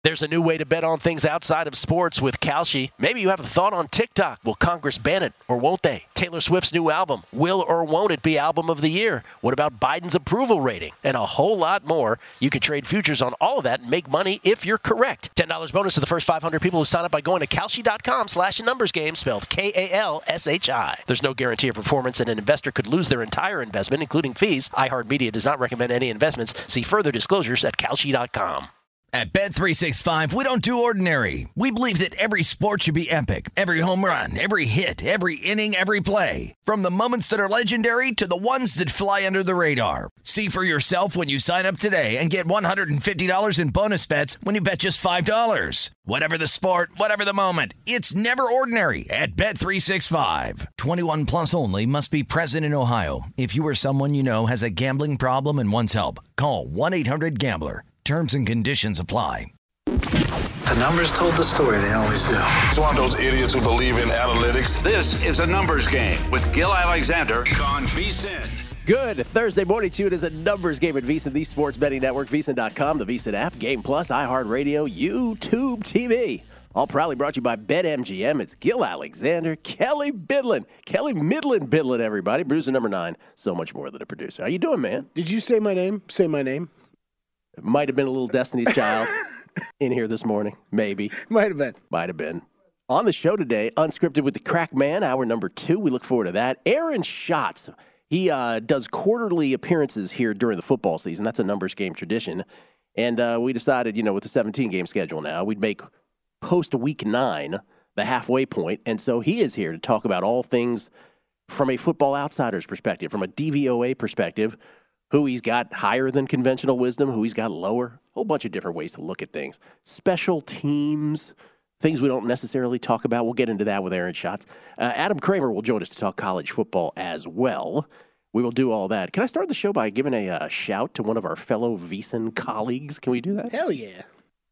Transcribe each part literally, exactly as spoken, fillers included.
There's a new way to bet on things outside of sports with Kalshi. Maybe you have a thought on TikTok. Will Congress ban it or won't they? Taylor Swift's new album. Will or won't it be album of the year? What about Biden's approval rating? And a whole lot more. You can trade futures on all of that and make money if you're correct. ten dollars bonus to the first five hundred people who sign up by going to Kalshi.com slash numbers game, spelled K A L S H I. There's no guarantee of performance, and an investor could lose their entire investment, including fees. iHeartMedia does not recommend any investments. See further disclosures at Kalshi dot com. At Bet three sixty-five, we don't do ordinary. We believe that every sport should be epic. Every home run, every hit, every inning, every play. From the moments that are legendary to the ones that fly under the radar. See for yourself when you sign up today and get one hundred fifty dollars in bonus bets when you bet just five dollars. Whatever the sport, whatever the moment, it's never ordinary at Bet three sixty-five. twenty-one plus only. Must be present in Ohio. If you or someone you know has a gambling problem and wants help, call one eight hundred gambler. Terms and conditions apply. The numbers told the story. They always do. It's one of those idiots who believe in analytics. This is a numbers game with Gil Alexander on VSiN. Good Thursday morning to you. It is a numbers game at VSiN, the sports betting network, VSiN dot com, the VSiN app, Game Plus, iHeartRadio, YouTube T V. All proudly brought to you by BetMGM. It's Gil Alexander, Kelly Bidlin, Kelly Midland Bidlin, everybody. Bruiser number nine. So much more than a producer. How you doing, man? Did you say my name? Say my name. It might have been a little Destiny's Child in here this morning. Maybe. Might have been. Might have been. On the show today, Unscripted with the Crack Man, hour number two. We look forward to that. Aaron Schatz. He uh, does quarterly appearances here during the football season. That's a numbers game tradition. And uh, we decided, you know, with the seventeen-game schedule now, we'd make post-week nine the halfway point. And so he is here to talk about all things from a Football Outsiders perspective, from a D V O A perspective, who he's got higher than conventional wisdom, who he's got lower, a whole bunch of different ways to look at things. Special teams, things we don't necessarily talk about. We'll get into that with Aaron Schatz. Uh, Adam Kramer will join us to talk college football as well. We will do all that. Can I start the show by giving a uh, shout to one of our fellow VSiN colleagues? Can we do that? Hell yeah.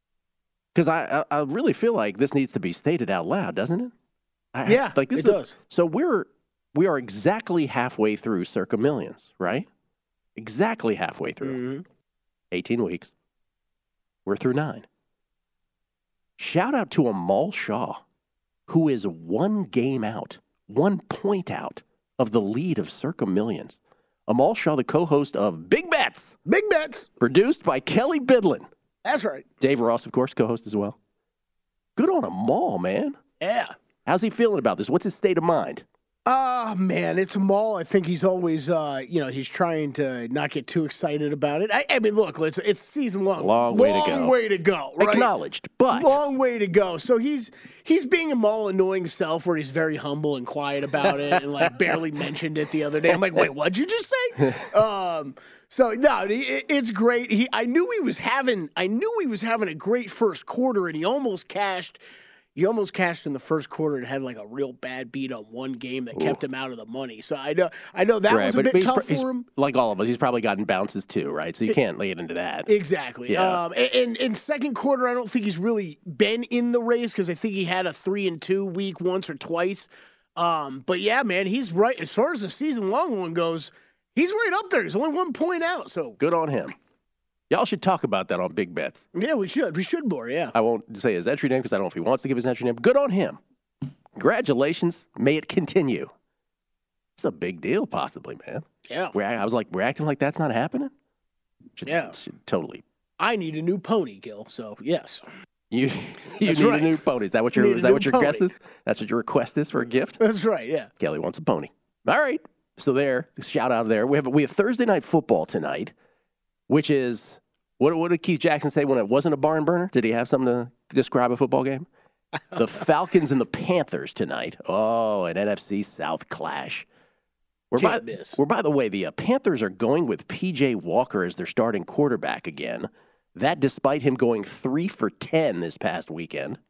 Because I, I I really feel like this needs to be stated out loud, doesn't it? I, yeah, like this it is, does. So we're we are exactly halfway through Circa Millions, right? Exactly halfway through. Mm-hmm. eighteen weeks. We're through nine. Shout out to Amal Shaw, who is one game out, one point out of the lead of Circa Millions. Amal Shaw, the co-host of Big Bets. Big Bets. Produced by Kelly Bidlin. That's right. Dave Ross, of course, co-host as well. Good on Amal, man. Yeah. How's he feeling about this? What's his state of mind? Ah, uh, man, it's a mall. I think he's always, uh, you know, he's trying to not get too excited about it. I, I mean, look, it's, it's season long. Long way long to go. way to go. Right? Acknowledged, but. Long way to go. So he's he's being a mall annoying self where he's very humble and quiet about it and, like, barely mentioned it the other day. I'm like, wait, what'd you just say? um, so, no, it, it's great. He, I knew he was having, I knew he was having a great first quarter, and he almost cashed. He almost cashed in the first quarter and had like a real bad beat on one game that Ooh. kept him out of the money. So I know, I know that right, was a bit tough he's, for him. Like all of us, he's probably gotten bounces too, right? So you it, can't lay it into that. Exactly. Yeah. Um, and in second quarter, I don't think he's really been in the race because I think he had a three and two week once or twice. Um, but yeah, man, he's right as far as the season long one goes. He's right up there. He's only one point out. So good on him. Y'all should talk about that on Big Bets. Yeah, we should. We should more, yeah. I won't say his entry name because I don't know if he wants to give his entry name. Good on him. Congratulations. May it continue. It's a big deal, possibly, man. Yeah. We're, I was like, we're acting like that's not happening? Should, yeah. Should totally. I need a new pony, Gil, so yes. You you That's need right. a new pony. Is that what your, is that what your pony. guess is? That's what your request is for a gift? That's right, yeah. Kelly wants a pony. All right. So there, shout out there. We have we have Thursday night football tonight, which is... What, what did Keith Jackson say when it wasn't a barn burner? Did he have something to describe a football game? The Falcons and the Panthers tonight. Oh, an N F C South clash. We're by, we're, by the way, the uh, Panthers are going with P J Walker as their starting quarterback again. That despite him going three for ten this past weekend.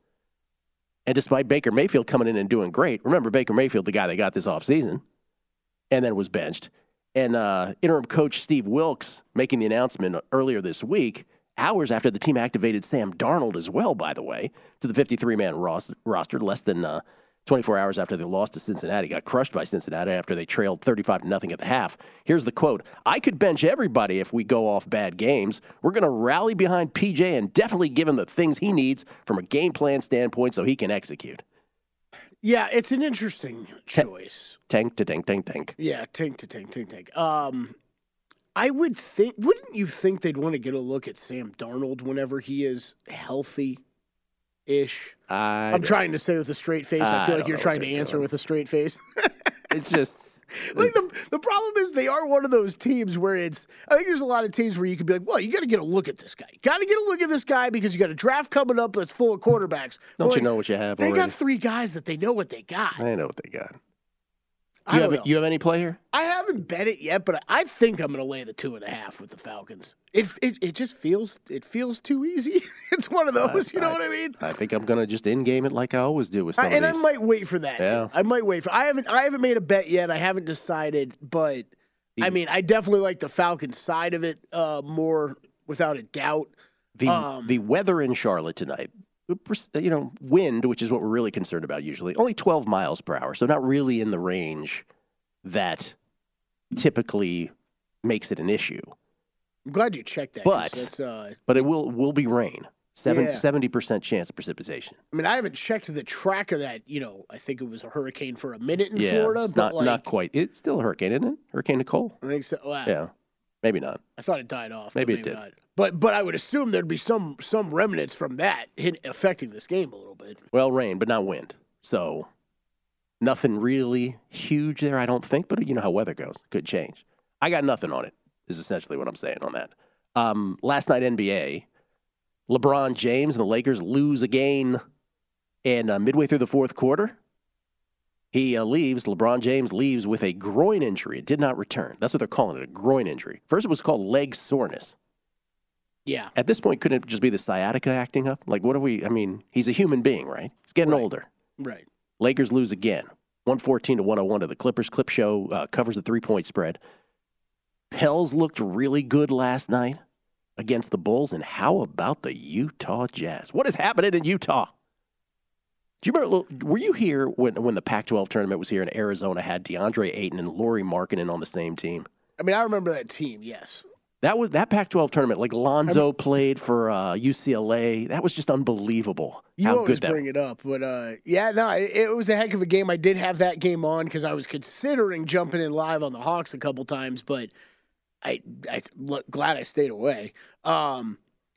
And despite Baker Mayfield coming in and doing great. Remember, Baker Mayfield, the guy they got this offseason, and then was benched. And uh, interim coach Steve Wilks making the announcement earlier this week, hours after the team activated Sam Darnold as well, by the way, to the fifty-three man roster, less than uh, twenty-four hours after they lost to Cincinnati, got crushed by Cincinnati after they trailed thirty-five to nothing at the half. Here's the quote: "I could bench everybody if we go off bad games. We're going to rally behind P J and definitely give him the things he needs from a game plan standpoint so he can execute." Yeah, it's an interesting choice. Tank to tank, tank, tank. Yeah, tank to tank, tank, tank. Um, I would think, wouldn't you think they'd want to get a look at Sam Darnold whenever he is healthy-ish? I I'm trying to say with a straight face. I, I feel like don't you're know trying what to they're answer doing. with a straight face. It's just... Like the the problem is they are one of those teams where it's I think there's a lot of teams where you could be like, well, you got to get a look at this guy. Got to get a look at this guy because you got a draft coming up that's full of quarterbacks. Don't Well, you like, know what you have They already? got three guys that they know what they got. I know what they got. I You don't have, know. you have any play here? I haven't bet it yet, but I think I'm going to lay the two and a half with the Falcons. It it, it just feels it feels too easy. It's one of those, you know I- what I mean? I think I'm going to just in-game it like I always do with some I, of and I these. might wait for that Yeah. too. I might wait for. I haven't I haven't made a bet yet. I haven't decided, but I mean, I definitely like the Falcons side of it uh, more without a doubt. The Um, the weather in Charlotte tonight, you know, wind, which is what we're really concerned about usually, only twelve miles per hour, so not really in the range that typically makes it an issue. I'm glad you checked that. 'cause But- that's, uh, But it will will be rain. Seven, Yeah. seventy percent chance of precipitation. I mean, I haven't checked the track of that. You know, I think it was a hurricane for a minute in yeah, Florida, it's but not, like not quite. It's still a hurricane, isn't it? Hurricane Nicole? I think so. Wow. Yeah, maybe not. I thought it died off. but Maybe it maybe did. Not. But but I would assume there'd be some some remnants from that hit, affecting this game a little bit. Well, rain, but not wind. So nothing really huge there, I don't think. But you know how weather goes. Could change. I got nothing on it, is essentially what I'm saying on that. Um, last night, N B A, LeBron James and the Lakers lose again. And uh, midway through the fourth quarter, he uh, leaves. LeBron James leaves with a groin injury. It did not return. That's what they're calling it, a groin injury. First, it was called leg soreness. Yeah. At this point, couldn't it just be the sciatica acting up? Like, what are we? I mean, he's a human being, right? He's getting Right. older. Right. Lakers lose again, one fourteen to one oh one to the Clippers. Clip Show uh, covers the three-point spread. Pels looked really good last night against the Bulls. And how about the Utah Jazz? What is happening in Utah? Do you remember, were you here when, when the Pac twelve tournament was here and Arizona had DeAndre Ayton and Lauri Markkanen on the same team? I mean, I remember that team. Yes. That was that Pac twelve tournament. Like Lonzo played for uh, U C L A. That was just unbelievable. You how always good that bring it up, but uh, yeah, no, it, it was a heck of a game. I did have that game on because I was considering jumping in live on the Hawks a couple times, but I, I look, glad I stayed away. Um,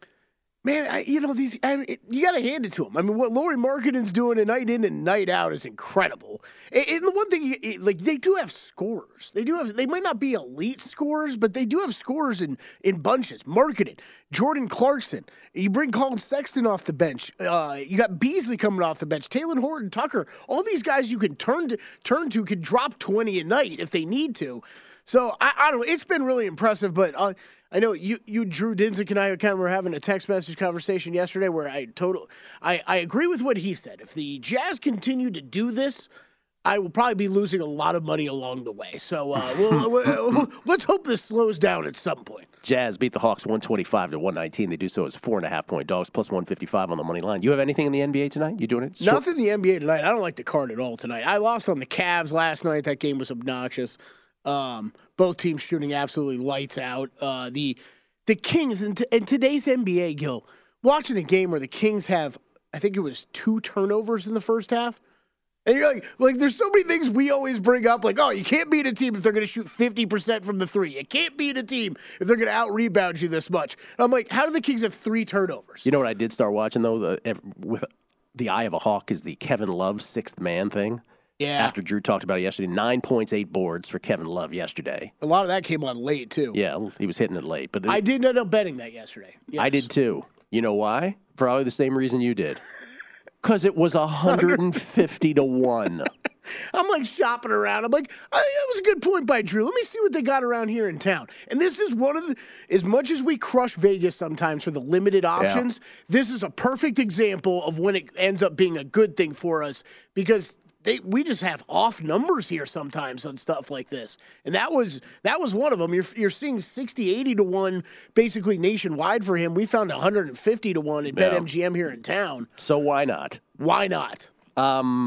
man, I, you know these, I, it, you got to hand it to him. I mean, what Lauri Markkanen's doing a night in and night out is incredible. And, and the one thing, it, like they do have scorers. They do have. They might not be elite scorers, but they do have scorers in in bunches. Markkanen, Jordan Clarkson. You bring Colin Sexton off the bench. Uh, you got Beasley coming off the bench. Taylor Horton Tucker. All these guys you can turn to turn to can drop twenty a night if they need to. So I, I don't know. It's been really impressive, but uh, I know you, you, Drew Dinsick, and I kind of were having a text message conversation yesterday where I total, I, I agree with what he said. If the Jazz continue to do this, I will probably be losing a lot of money along the way. So uh, we'll, we'll, let's hope this slows down at some point. Jazz beat the Hawks one twenty-five to one nineteen. They do so as four and a half point dogs, plus one fifty-five on the money line. You have anything in the N B A tonight? You doing it? Short- Nothing in the N B A tonight. I don't like the card at all tonight. I lost on the Cavs last night. That game was obnoxious. Um, both teams shooting absolutely lights out. Uh, the the Kings in, t- in today's N B A, Gil, watching a game where the Kings have, I think it was two turnovers in the first half. And you're like, like, there's so many things we always bring up, like, oh, you can't beat a team if they're going to shoot fifty percent from the three. You can't beat a team if they're going to out-rebound you this much. And I'm like, how do the Kings have three turnovers? You know what I did start watching, though? The, with the eye of a hawk is the Kevin Love sixth man thing. Yeah. After Drew talked about it yesterday, nine points, eight boards for Kevin Love yesterday. A lot of that came on late, too. Yeah, he was hitting it late. But I did end up betting that yesterday. Yes. I did, too. You know why? Probably the same reason you did. Because it was one hundred fifty to one. I'm like shopping around. I'm like, oh, that was a good point by Drew. Let me see what they got around here in town. And this is one of the, as much as we crush Vegas sometimes for the limited options, yeah. This is a perfect example of when it ends up being a good thing for us because they we just have off numbers here sometimes on stuff like this. And that was that was one of them. You're you're seeing sixty, eighty to one basically nationwide for him. We found one hundred fifty to one at yeah. BetMGM here in town. So why not? Why not? Um,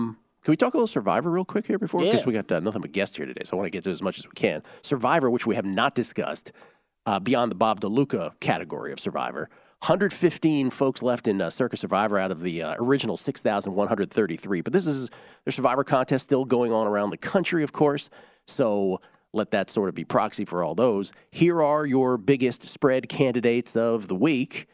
Can we talk a little Survivor real quick here before? Because Yeah. we got uh, nothing but guests here today, so I want to get to as much as we can. Survivor, which we have not discussed, uh, beyond the Bob DeLuca category of Survivor. one hundred fifteen folks left in uh, Circus Survivor out of the uh, original six thousand one hundred thirty-three. But this is the Survivor contest still going on around the country, of course. So let that sort of be proxy for all those. Here are your biggest spread candidates of the week.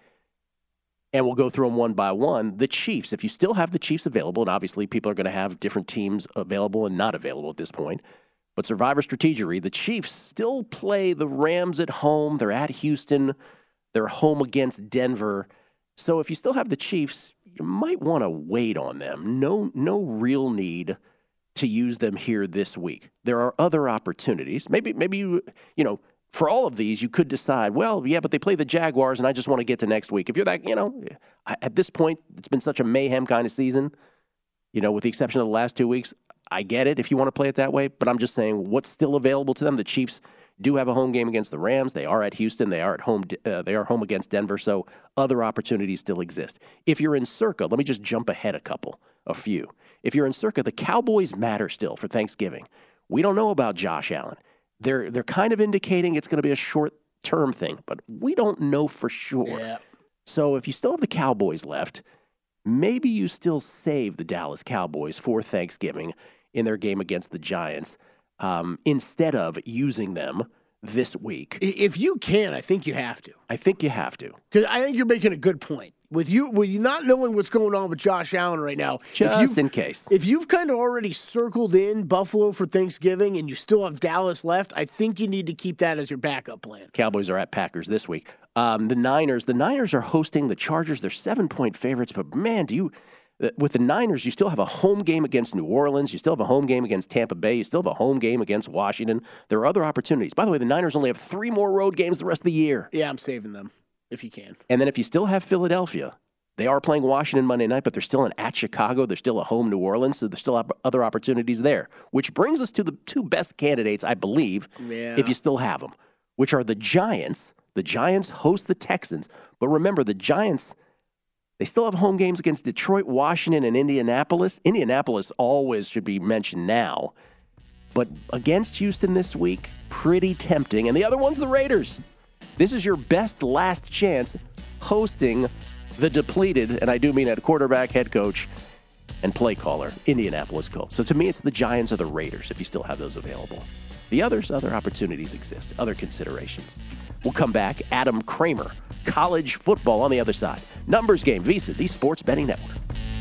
And we'll go through them one by one. The Chiefs, if you still have the Chiefs available, and obviously people are going to have different teams available and not available at this point, but Survivor Strategery, the Chiefs still play the Rams at home. They're at Houston. They're home against Denver. So if you still have the Chiefs, you might want to wait on them. No, no real need to use them here this week. There are other opportunities. Maybe, maybe you, you know, for all of these, you could decide, well, yeah, but they play the Jaguars, and I just want to get to next week. If you're that, you know, at this point, it's been such a mayhem kind of season, you know, with the exception of the last two weeks. I get it if you want to play it that way, but I'm just saying what's still available to them. The Chiefs do have a home game against the Rams. They are at Houston. They are at home. Uh, they are home against Denver, so other opportunities still exist. If you're in Circa, let me just jump ahead a couple, a few. If you're in Circa, the Cowboys matter still for Thanksgiving. We don't know about Josh Allen. They're they're kind of indicating it's going to be a short-term thing, but we don't know for sure. Yeah. So if you still have the Cowboys left, maybe you still save the Dallas Cowboys for Thanksgiving in their game against the Giants um, instead of using them this week. If you can, I think you have to. I think you have to. Because I think you're making a good point. With you, with you not knowing what's going on with Josh Allen right now, Just if you've- in case. If you've kind of already circled in Buffalo for Thanksgiving and you still have Dallas left, I think you need to keep that as your backup plan. Cowboys are at Packers this week. Um, the Niners, the Niners are hosting the Chargers. They're seven-point favorites, but man, do you with the Niners, you still have a home game against New Orleans. You still have a home game against Tampa Bay. You still have a home game against Washington. There are other opportunities. By the way, the Niners only have three more road games the rest of the year. Yeah, I'm saving them if you can. And then if you still have Philadelphia, they are playing Washington Monday night, but they're still in at Chicago. They're still a home New Orleans, so there's still other opportunities there, which brings us to the two best candidates, I believe, Yeah. if you still have them, which are the Giants. The Giants host the Texans. But remember, the Giants, they still have home games against Detroit, Washington, and Indianapolis. Indianapolis always should be mentioned now. But against Houston this week, pretty tempting. And the other one's the Raiders. This is your best last chance hosting the depleted, and I do mean at quarterback, head coach, and play caller, Indianapolis Colts. So to me, it's the Giants or the Raiders if you still have those available. The others, other opportunities exist, other considerations. We'll come back. Adam Kramer, college football on the other side. Numbers Game, VSiN, the Sports Betting Network.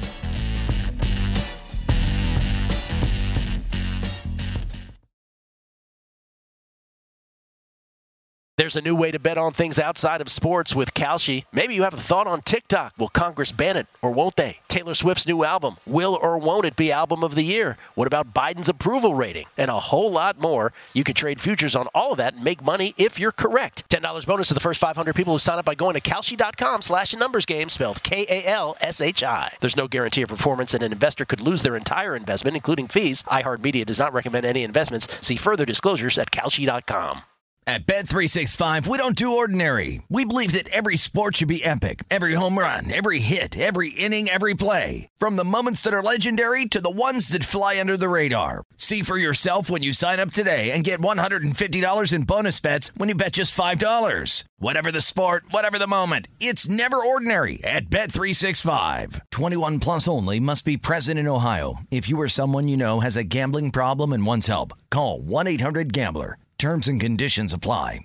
There's a new way to bet on things outside of sports with Kalshi. Maybe you have a thought on TikTok. Will Congress ban it or won't they? Taylor Swift's new album. Will or won't it be album of the year? What about Biden's approval rating? And a whole lot more. You can trade futures on all of that and make money if you're correct. ten dollars bonus to the first five hundred people who sign up by going to Kalshi.com slash numbers game, spelled K A L S H I. There's no guarantee of performance, and an investor could lose their entire investment, including fees. iHeartMedia does not recommend any investments. See further disclosures at Kalshi dot com. At Bet three sixty-five, we don't do ordinary. We believe that every sport should be epic. Every home run, every hit, every inning, every play. From the moments that are legendary to the ones that fly under the radar. See for yourself when you sign up today and get one hundred fifty dollars in bonus bets when you bet just five dollars. Whatever the sport, whatever the moment, it's never ordinary at Bet three sixty-five. twenty-one plus only. Must be present in Ohio. If you or someone you know has a gambling problem and wants help, call one eight hundred gambler. Terms and conditions apply.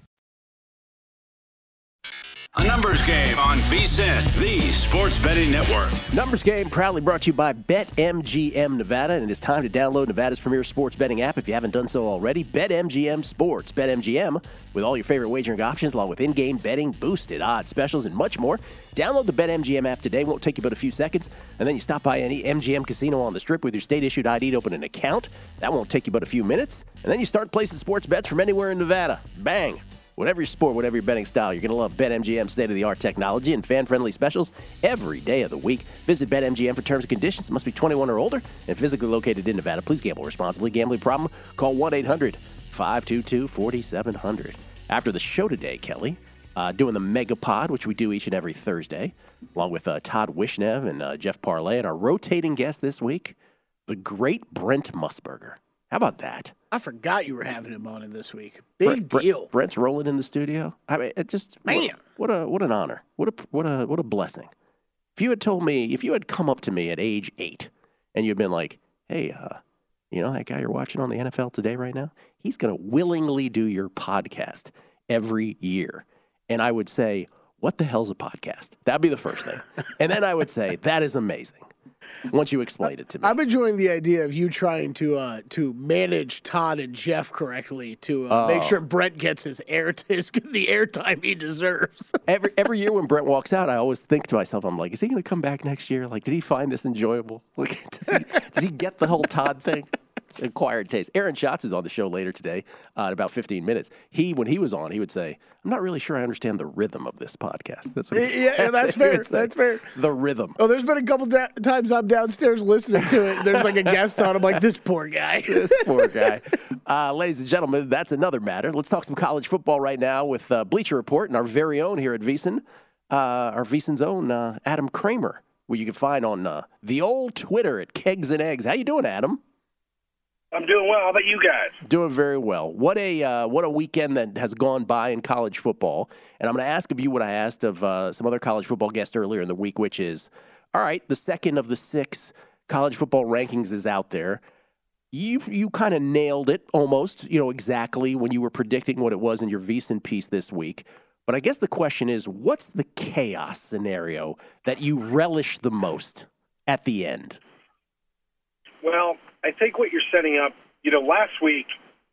A numbers game on VSiN, the Sports Betting Network. Numbers Game proudly brought to you by BetMGM Nevada, and it is time to download Nevada's premier sports betting app if you haven't done so already. BetMGM Sports. BetMGM with all your favorite wagering options, along with in-game betting, boosted odds, specials, and much more. Download the BetMGM app today. Won't take you but a few seconds. And then you stop by any M G M casino on the Strip with your state-issued I D to open an account. That won't take you but a few minutes. And then you start placing sports bets from anywhere in Nevada. Bang! Whatever your sport, whatever your betting style, you're going to love BetMGM's state-of-the-art technology and fan-friendly specials every day of the week. Visit BetMGM for terms and conditions. It must be twenty-one or older and physically located in Nevada. Please gamble responsibly. Gambling problem? Call one eight hundred five two two four seven zero zero. After the show today, Kelly, uh, doing the Mega Pod, which we do each and every Thursday, along with uh, Todd Wishnev and uh, Jeff Parlay, and our rotating guest this week, the great Brent Musburger. How about that? I forgot you were having him on in this week. Big Brent, deal. Brent's rolling in the studio. I mean, it just Man. What, what a what an honor. What a what a what a blessing. If you had told me, if you had come up to me at age eight, and you'd been like, "Hey, uh, you know that guy you're watching on the N F L Today right now? He's going to willingly do your podcast every year," and I would say, "What the hell's a podcast?" That'd be the first thing, and then I would say, "That is amazing." Once you explained it to me, I'm enjoying the idea of you trying to uh, to manage Todd and Jeff correctly to uh, Oh. make sure Brent gets his air his, the airtime he deserves. every every year when Brent walks out, I always think to myself, I'm like, is he going to come back next year? Like, did he find this enjoyable? Like, does he does he get the whole Todd thing? It's acquired taste. Aaron Schatz is on the show later today uh, in about fifteen minutes. He, when he was on, he would say, I'm not really sure I understand the rhythm of this podcast. That's what he, Yeah, that's he fair. would say. That's fair. The rhythm. Oh, there's been a couple da- times I'm downstairs listening to it. There's like a guest on. I'm like, this poor guy. This poor guy. Uh, ladies and gentlemen, that's another matter. Let's talk some college football right now with uh, Bleacher Report and our very own here at VSiN, uh, our VSiN's own uh, Adam Kramer, who you can find on uh, the old Twitter at Kegs and Eggs. How you doing, Adam? I'm doing well. How about you guys? Doing very well. What a uh, what a weekend that has gone by in college football. And I'm going to ask of you what I asked of uh, some other college football guests earlier in the week, which is, all right, the second of the six college football rankings is out there. You you kind of nailed it almost, you know, exactly when you were predicting what it was in your VSiN piece this week. But I guess the question is, what's the chaos scenario that you relish the most at the end? Well, I think what you're setting up, you know, last week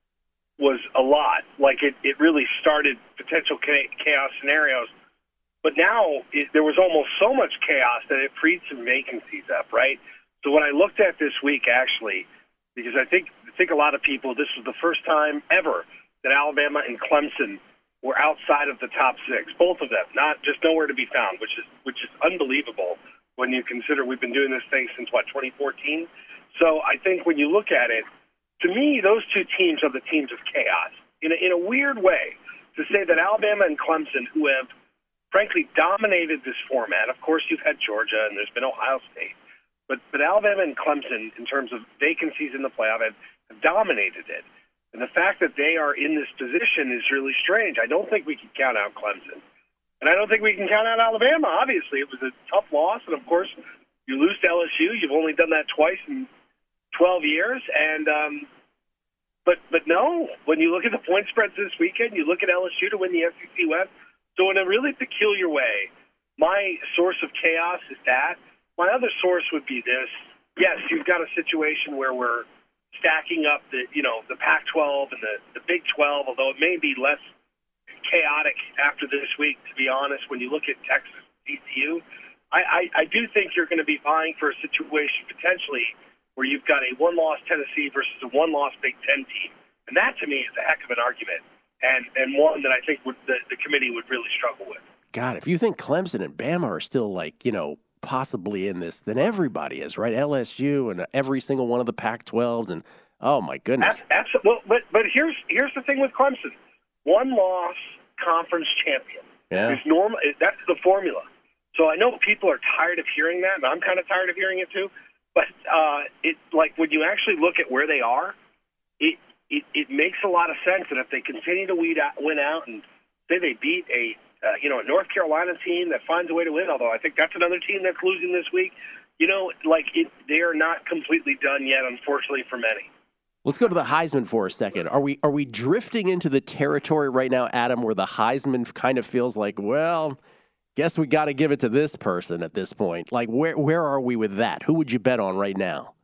was a lot. Like it, it really started potential chaos scenarios. But now it, there was almost so much chaos that it freed some vacancies up, right? So what I looked at this week, actually, because I think I think a lot of people, this was the first time ever that Alabama and Clemson were outside of the top six, both of them, not just nowhere to be found, which is which is unbelievable when you consider we've been doing this thing since, what, twenty fourteen? So I think when you look at it, to me, those two teams are the teams of chaos. In a, in a weird way, to say that Alabama and Clemson, who have, frankly, dominated this format, of course you've had Georgia and there's been Ohio State, but, but Alabama and Clemson, in terms of vacancies in the playoff, have, have dominated it. And the fact that they are in this position is really strange. I don't think we can count out Clemson. And I don't think we can count out Alabama, obviously. It was a tough loss, and, of course, you lose to L S U. You've only done that twice in twelve years. And um, but but no, when you look at the point spreads this weekend, you look at L S U to win the S E C West. So in a really peculiar way, my source of chaos is that. My other source would be this. Yes, you've got a situation where we're stacking up the, you know, the Pac twelve and the, the Big twelve, although it may be less chaotic after this week, to be honest. When you look at Texas and T C U, I, I, I do think you're going to be vying for a situation potentially where you've got a one-loss Tennessee versus a one-loss Big Ten team. And that, to me, is a heck of an argument, and, and one that I think would, the, the committee would really struggle with. God, if you think Clemson and Bama are still, like, you know, possibly in this, then everybody is, right? L S U and every single one of the Pac twelves, and oh my goodness. Absolutely. Well, but but here's here's the thing with Clemson: one loss, conference champion. Yeah. It's normal. That's the formula. So I know people are tired of hearing that, and I'm kind of tired of hearing it too. But uh, it like when you actually look at where they are, it it, it makes a lot of sense. And if they continue to weed out, win out, and say they beat a Uh, you know, a North Carolina team that finds a way to win, although I think that's another team that's losing this week. You know, like, it, they are not completely done yet, unfortunately, for many. Let's go to the Heisman for a second. Are we are we drifting into the territory right now, Adam, where the Heisman kind of feels like, well, guess we got to give it to this person at this point? Like, where where are we with that? Who would you bet on right now?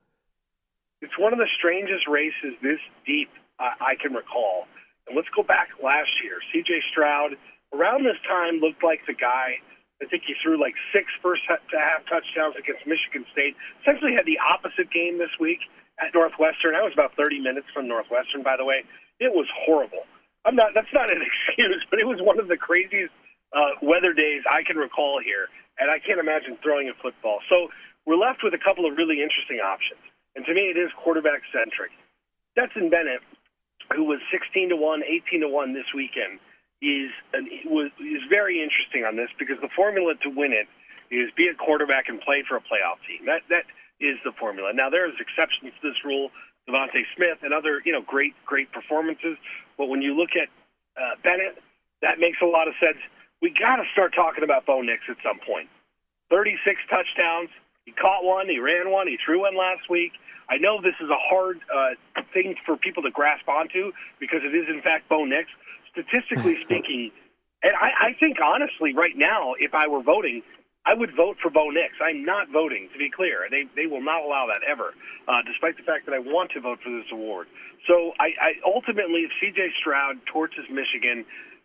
It's one of the strangest races this deep uh, I can recall. And let's go back last year. C J Stroud, around this time, looked like the guy. I think he threw like six first-half touchdowns against Michigan State. Essentially had the opposite game this week at Northwestern. I was about thirty minutes from Northwestern, by the way. It was horrible. I'm not. That's not an excuse, but it was one of the craziest uh, weather days I can recall here, and I can't imagine throwing a football. So we're left with a couple of really interesting options, and to me, it is quarterback-centric. Stetson Bennett, who was sixteen to one, eighteen to one this weekend, is an, was is very interesting on this because the formula to win it is be a quarterback and play for a playoff team. That that is the formula. Now, there's exceptions to this rule, Devontae Smith and other, you know, great, great performances. But when you look at uh, Bennett, that makes a lot of sense. We got to start talking about Bo Nix at some point. thirty-six touchdowns. He caught one. He ran one. He threw one last week. I know this is a hard uh, thing for people to grasp onto because it is, in fact, Bo Nix. Statistically speaking, and I, I think, honestly, right now, if I were voting, I would vote for Bo Nix. I'm not voting, to be clear. They they will not allow that ever, uh, despite the fact that I want to vote for this award. So I, I ultimately, if C J Stroud torches Michigan,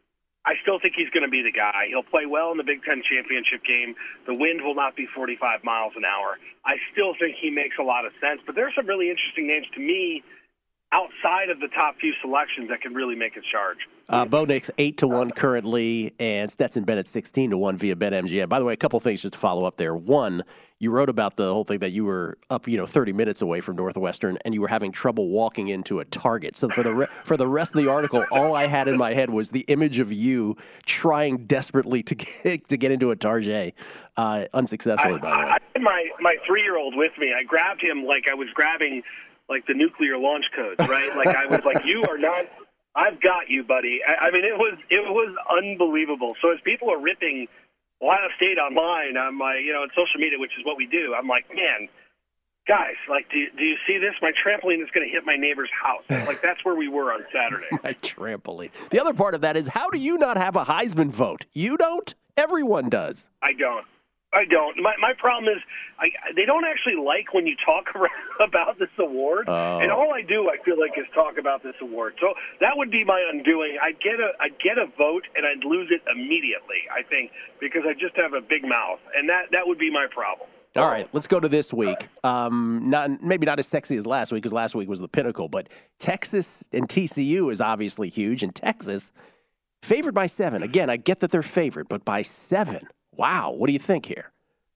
I still think he's going to be the guy. He'll play well in the Big Ten championship game. The wind will not be forty-five miles an hour. I still think he makes a lot of sense. But there are some really interesting names to me outside of the top few selections that can really make a charge. Uh, Bo Nix eight to one currently, and Stetson Bennett sixteen to one via BetMGM. By the way, a couple things just to follow up there. One, you wrote about the whole thing that you were up, you know, thirty minutes away from Northwestern, and you were having trouble walking into a Target. So for the re- for the rest of the article, all I had in my head was the image of you trying desperately to get to get into a Target, uh, unsuccessfully. I, by the way, I had my my three year old with me. I grabbed him like I was grabbing like the nuclear launch codes, right? Like I was like, you are not. I've got you, buddy. I, I mean, it was it was unbelievable. So as people are ripping Ohio State online, I'm like, you know, on social media, which is what we do. I'm like, man, guys, like, do do you see this? My trampoline is going to hit my neighbor's house. Like that's where we were on Saturday. My trampoline. The other part of that is, how do you not have a Heisman vote? You don't. Everyone does. I don't. I don't. My my problem is I, they don't actually like when you talk about this award, oh. and all I do, I feel like, is talk about this award. So that would be my undoing. I'd get a I'd get a vote, and I'd lose it immediately, I think, because I just have a big mouth, and that, that would be my problem. All right, let's go to this week. Um, not maybe not as sexy as last week, because last week was the pinnacle, but Texas and T C U is obviously huge, and Texas favored by seven. Again, I get that they're favored, but by seven. Wow, what do you think here?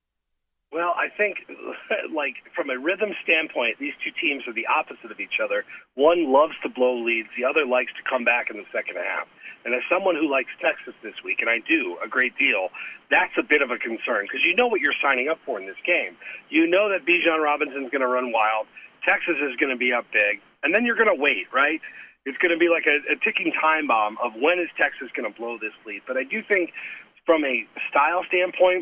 Well, I think, like, from a rhythm standpoint, these two teams are the opposite of each other. One loves to blow leads. The other likes to come back in the second half. And as someone who likes Texas this week, and I do a great deal, that's a bit of a concern because you know what you're signing up for in this game. You know that Bijan Robinson's going to run wild. Texas is going to be up big. And then you're going to wait, right? It's going to be like a, a ticking time bomb of when is Texas going to blow this lead. But I do think from a style standpoint,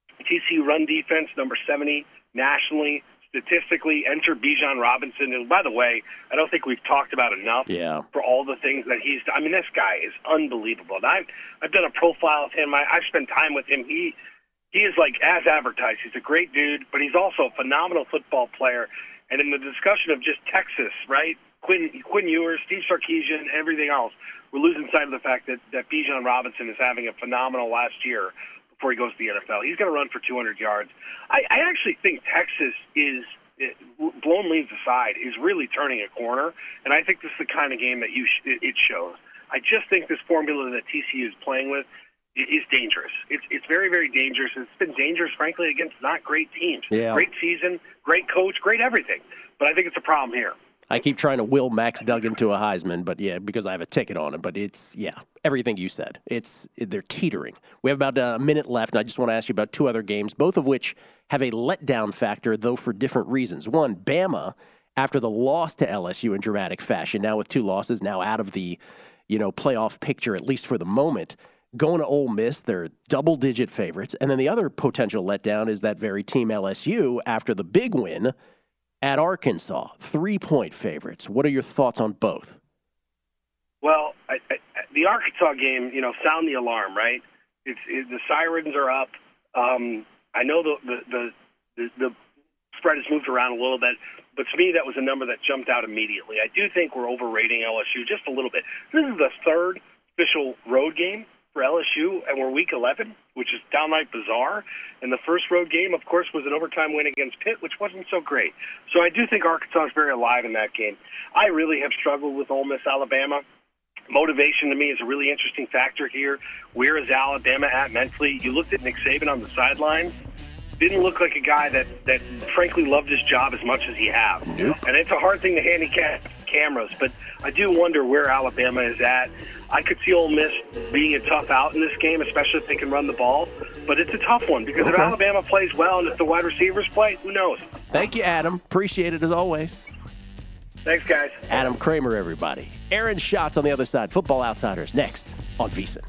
T C U run defense, number seventy nationally, statistically, enter Bijan Robinson. And by the way, I don't think we've talked about enough yeah. for all the things that he's done. I mean, this guy is unbelievable. And I've, I've done a profile of him. I, I've spent time with him. He he is like as advertised. He's a great dude, but he's also a phenomenal football player. And in the discussion of just Texas, right, Quinn, Quinn Ewers, Steve Sarkisian, everything else, we're losing sight of the fact that, that Bijan Robinson is having a phenomenal last year before he goes to the N F L. He's going to run for two hundred yards. I, I actually think Texas is, it, blown leads aside, is really turning a corner, and I think this is the kind of game that you sh- it shows. I just think this formula that T C U is playing with is dangerous. It's it's very, very dangerous. It's been dangerous, frankly, against not great teams. Yeah. Great season, great coach, great everything. But I think it's a problem here. I keep trying to will Max Duggan to a Heisman, but yeah, because I have a ticket on him. But it's, yeah, everything you said. It's they're teetering. We have about a minute left, and I just want to ask you about two other games, both of which have a letdown factor, though for different reasons. One, Bama, after the loss to L S U in dramatic fashion, now with two losses, now out of the, you know, playoff picture, at least for the moment, going to Ole Miss, they're double-digit favorites. And then the other potential letdown is that very team L S U, after the big win at Arkansas, three-point favorites. What are your thoughts on both? Well, I, I, the Arkansas game, you know, sound the alarm, right? It's it, the sirens are up. Um, I know the the, the the the spread has moved around a little bit, but to me that was a number that jumped out immediately. I do think we're overrating L S U just a little bit. This is the third official road game for L S U, and we're week eleven, which is downright bizarre. And the first road game, of course, was an overtime win against Pitt, which wasn't so great. So I do think Arkansas is very alive in that game. I really have struggled with Ole Miss, Alabama. Motivation to me is a really interesting factor here. Where is Alabama at mentally? You looked at Nick Saban on the sidelines. Didn't look like a guy that, that frankly loved his job as much as he has. Nope. And it's a hard thing to handicap cameras, but I do wonder where Alabama is at. I could see Ole Miss being a tough out in this game, especially if they can run the ball. but it's a tough one because Okay. if Alabama plays well and if the wide receivers play, who knows? Thank you, Adam. Appreciate it as always. Thanks, guys. Adam Kramer, everybody. Aaron Schatz on the other side. Football Outsiders next on VSiN.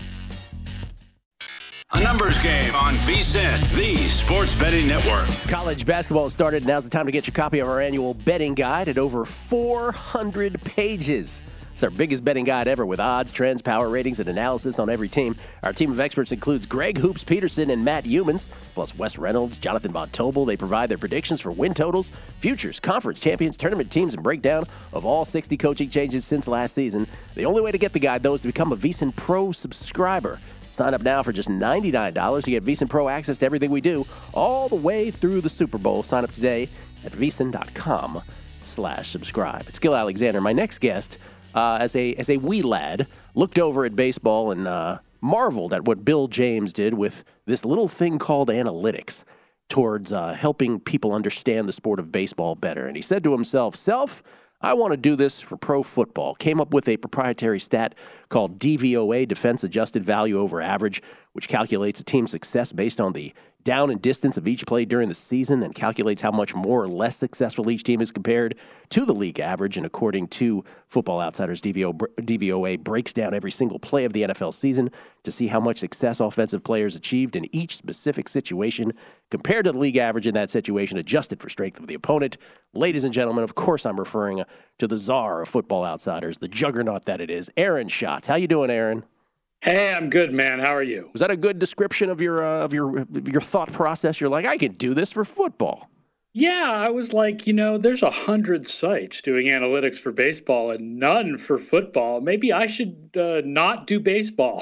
A numbers game on VSiN, the sports betting network. College basketball has started. Now's the time to get your copy of our annual betting guide at over four hundred pages. It's our biggest betting guide ever with odds, trends, power ratings, and analysis on every team. Our team of experts includes Greg Hoops Peterson and Matt Humans, plus Wes Reynolds, Jonathan Von Tobel. They provide their predictions for win totals, futures, conference champions, tournament teams, and breakdown of all sixty coaching changes since last season. The only way to get the guide, though, is to become a VSiN Pro subscriber. Sign up now for just ninety-nine dollars. You get VSiN Pro access to everything we do all the way through the Super Bowl. Sign up today at VSiN.com slash subscribe. It's Gil Alexander. My next guest, uh, as a as a wee lad, looked over at baseball and uh, marveled at what Bill James did with this little thing called analytics towards uh, helping people understand the sport of baseball better. And he said to himself, Self, I want to do this for pro football. Came up with a proprietary stat called D V O A, Defense Adjusted Value Over Average, which calculates a team's success based on the down and distance of each play during the season and calculates how much more or less successful each team is compared to the league average. And according to Football Outsiders, D V O A breaks down every single play of the N F L season to see how much success offensive players achieved in each specific situation compared to the league average in that situation, adjusted for strength of the opponent. Ladies and gentlemen, of course I'm referring to the czar of Football Outsiders, the juggernaut that it is, Aaron Schatz. How you doing, Aaron? Hey, I'm good, man. How are you? Was that a good description of your uh, of your your thought process? You're like, I can do this for football. Yeah, I was like, you know, there's a hundred sites doing analytics for baseball and none for football. Maybe I should uh, not do baseball.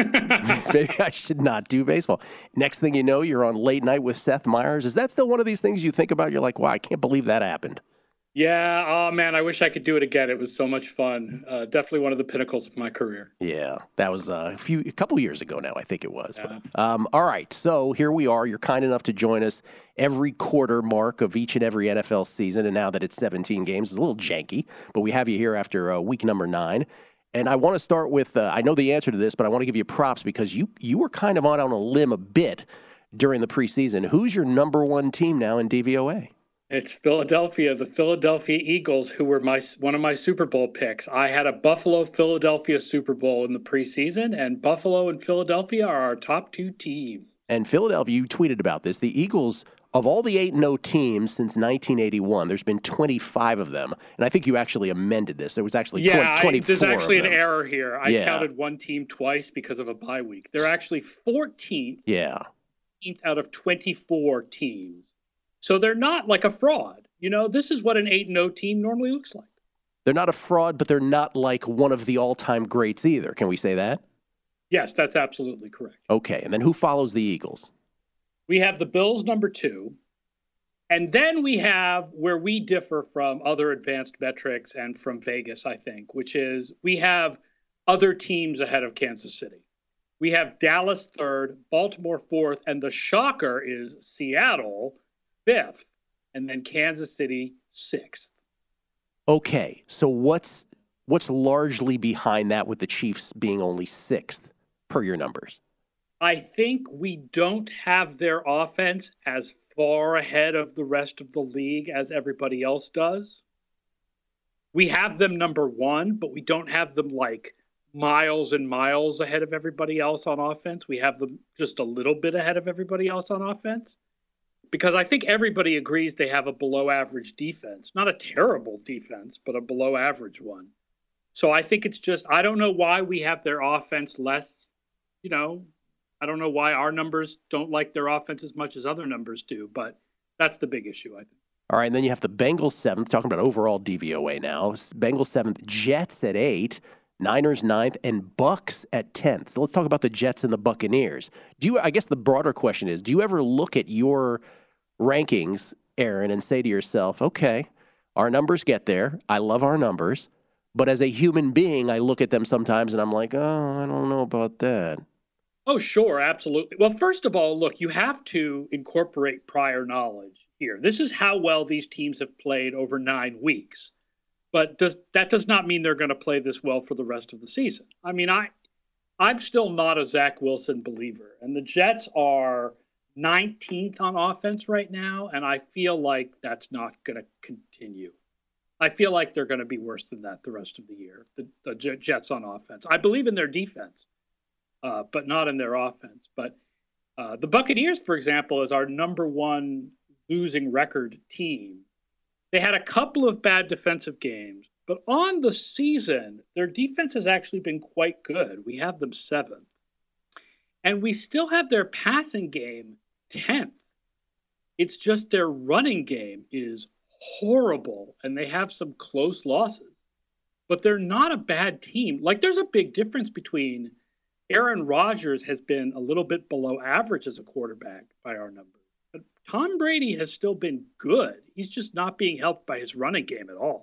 Maybe I should not do baseball. Next thing you know, you're on Late Night with Seth Meyers. Is that still one of these things you think about? You're like, wow, I can't believe that happened. Yeah, oh man, I wish I could do it again. It was so much fun. Uh, definitely one of the pinnacles of my career. Yeah, that was uh, a few, a couple years ago now, I think it was. Yeah. But, um, all right, so here we are. You're kind enough to join us every quarter mark of each and every N F L season, and now that it's seventeen games, it's a little janky, but we have you here after uh, week number nine. And I want to start with, uh, I know the answer to this, but I want to give you props because you you were kind of on, on a limb a bit during the preseason. Who's your number one team now in D V O A? It's Philadelphia, the Philadelphia Eagles, who were my one of my Super Bowl picks. I had a Buffalo-Philadelphia Super Bowl in the preseason, and Buffalo and Philadelphia are our top two teams. And Philadelphia, you tweeted about this. The Eagles, of all the eight and oh teams since nineteen eighty-one, there's been twenty-five of them. And I think you actually amended this. There was actually yeah, twenty, twenty-four I, there's actually of an them. error here. I Yeah. counted one team twice because of a bye week. They're actually fourteenth, Yeah. fourteenth out of twenty-four teams. So they're not like a fraud. You know, this is what an eight and oh team normally looks like. They're not a fraud, but they're not like one of the all-time greats either. Can we say that? Yes, that's absolutely correct. Okay, and then who follows the Eagles? We have the Bills number two. And then we have where we differ from other advanced metrics and from Vegas, I think, which is we have other teams ahead of Kansas City. We have Dallas third, Baltimore fourth, and the shocker is Seattle fifth, and then Kansas City sixth. Okay, so what's what's largely behind that with the Chiefs being only sixth per your numbers? I think we don't have their offense as far ahead of the rest of the league as everybody else does. We have them number one, but we don't have them like miles and miles ahead of everybody else on offense. We have them just a little bit ahead of everybody else on offense. Because I think everybody agrees they have a below average defense. Not a terrible defense, but a below average one. So I think it's just, I don't know why we have their offense less, you know, I don't know why our numbers don't like their offense as much as other numbers do, but that's the big issue, I think. All right, and then you have the Bengals seventh, talking about overall D V O A now. Bengals seventh, Jets at eight, Niners ninth, and Bucks at tenth. So let's talk about the Jets and the Buccaneers. Do you? I guess the broader question is, do you ever look at your rankings, Aaron, and say to yourself, okay, our numbers get there. I love our numbers. But as a human being, I look at them sometimes and I'm like, oh, I don't know about that. Oh, sure, absolutely. Well, first of all, look, you have to incorporate prior knowledge here. This is how well these teams have played over nine weeks. But does, that does not mean they're going to play this well for the rest of the season. I mean, I I'm still not a Zach Wilson believer. And the Jets are nineteenth on offense right now, and I feel like that's not going to continue. I feel like they're going to be worse than that the rest of the year, the, the Jets on offense. I believe in their defense, uh, but not in their offense. But uh, the Buccaneers, for example, is our number one losing record team. They had a couple of bad defensive games, but on the season, their defense has actually been quite good. We have them seventh. And we still have their passing game tenth. It's just their running game is horrible, and they have some close losses. But they're not a bad team. Like, there's a big difference between Aaron Rodgers has been a little bit below average as a quarterback by our numbers. But Tom Brady has still been good. He's just not being helped by his running game at all.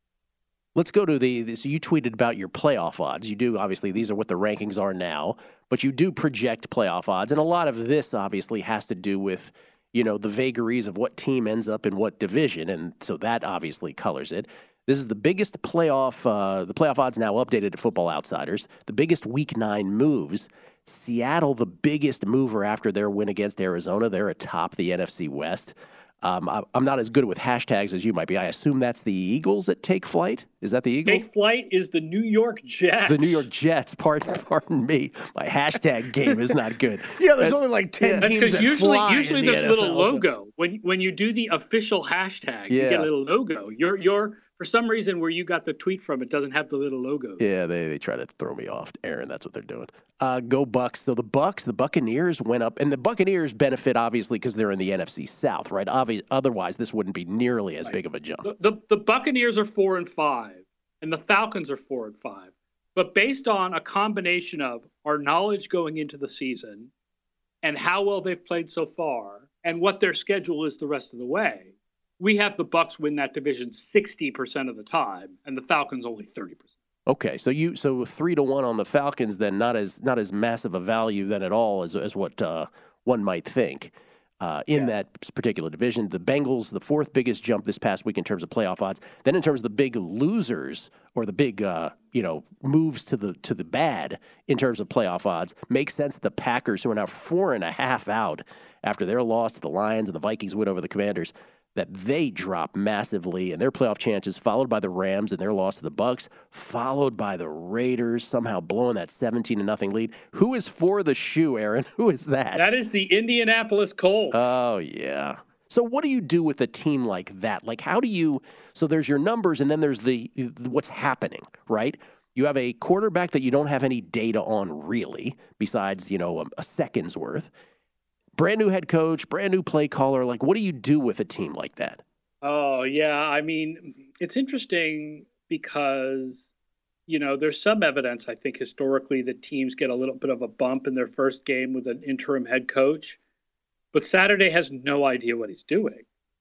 Let's go to the, so you tweeted about your playoff odds. You do, obviously, these are what the rankings are now, but you do project playoff odds. And a lot of this, obviously, has to do with, you know, the vagaries of what team ends up in what division. And so that obviously colors it. This is the biggest playoff, uh, the playoff odds now updated to Football Outsiders. The biggest week nine moves. Seattle, the biggest mover after their win against Arizona. They're atop the N F C West. Um, I'm not as good with hashtags as you might be. I assume that's the Eagles that take flight. Is that the Eagles? Take flight is the New York Jets. The New York Jets. Pardon, pardon me. My hashtag game is not good. Yeah, there's that's, only like ten yeah, teams that usually, fly usually in the there's N a F L, little logo. When when you do the official hashtag, yeah. you get a little logo. Your your for some reason where you got the tweet from, it doesn't have the little logo. Yeah, they they try to throw me off, Aaron. That's what they're doing. Uh, go Bucks. So the Bucks, the Buccaneers went up, and the Buccaneers benefit obviously because they're in the N F C South, right? Obvi- otherwise, this wouldn't be nearly as right. big of a jump. The, the the Buccaneers are four and five, and the Falcons are four and five. But based on a combination of our knowledge going into the season, and how well they've played so far, and what their schedule is the rest of the way, we have the Bucs win that division sixty percent of the time, and the Falcons only thirty percent. Okay, so you so three to one on the Falcons, then not as not as massive a value then at all as as what uh, one might think uh, in yeah. that particular division. The Bengals, the fourth biggest jump this past week in terms of playoff odds. Then in terms of the big losers or the big uh, you know moves to the to the bad in terms of playoff odds, makes sense. The Packers, who are now four and a half out after their loss to the Lions and the Vikings win over the Commanders, that they drop massively in their playoff chances, followed by the Rams and their loss to the Bucs, followed by the Raiders somehow blowing that seventeen to nothing lead. Who is for the shoe, Aaron? Who is that? That is the Indianapolis Colts. Oh, yeah. So what do you do with a team like that? Like, how do you – so there's your numbers, and then there's the what's happening, right? You have a quarterback that you don't have any data on really, besides, you know, a, a second's worth. Brand new head coach, brand new play caller. Like, what do you do with a team like that? Oh, yeah. I mean, it's interesting because, you know, there's some evidence, I think, historically that teams get a little bit of a bump in their first game with an interim head coach. But Saturday has no idea what he's doing.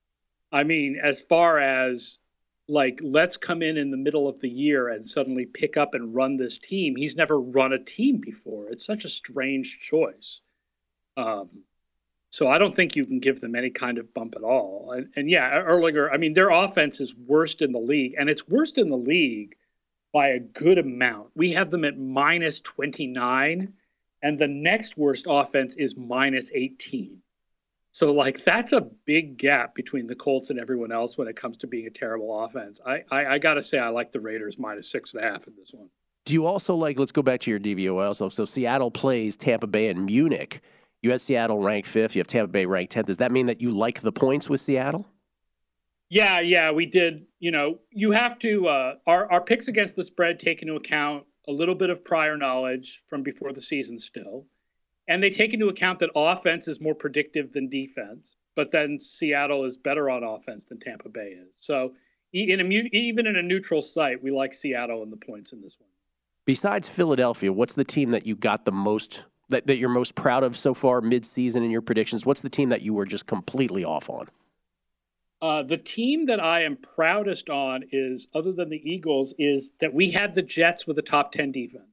I mean, as far as, like, let's come in in the middle of the year and suddenly pick up and run this team. He's never run a team before. It's such a strange choice. Um So I don't think you can give them any kind of bump at all. And, and yeah, Erlinger, I mean, their offense is worst in the league, and it's worst in the league by a good amount. We have them at minus twenty-nine, and the next worst offense is minus eighteen. So, like, that's a big gap between the Colts and everyone else when it comes to being a terrible offense. I, I, I got to say, I like the Raiders minus six and a half in this one. Do you also like, let's go back to your D V O also. So Seattle plays Tampa Bay and Munich. You have Seattle ranked fifth. You have Tampa Bay ranked tenth. Does that mean that you like the points with Seattle? Yeah, yeah, we did. You know, you have to, uh, our, our picks against the spread take into account a little bit of prior knowledge from before the season still. And they take into account that offense is more predictive than defense. But then Seattle is better on offense than Tampa Bay is. So in a, even in a neutral site, we like Seattle and the points in this one. Besides Philadelphia, what's the team that you got the most That, that you're most proud of so far mid-season in your predictions? What's the team that you were just completely off on? Uh, the team that I am proudest on is, other than the Eagles, is that we had the Jets with a top ten defense.